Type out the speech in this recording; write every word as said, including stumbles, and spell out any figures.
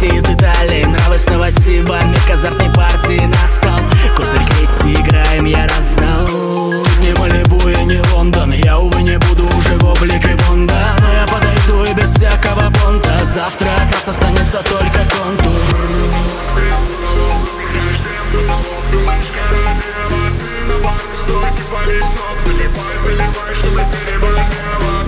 из Италии. Нравы с Новосиба, миг азартной партии настал. Козырь крести играем, я раздал. Тут не Малибу и не Лондон, я, увы, не буду уже в облике Бонда. Но я подойду и без всякого понта. Завтра от нас останется только контур. Заливай, заливай, чтобы переборать.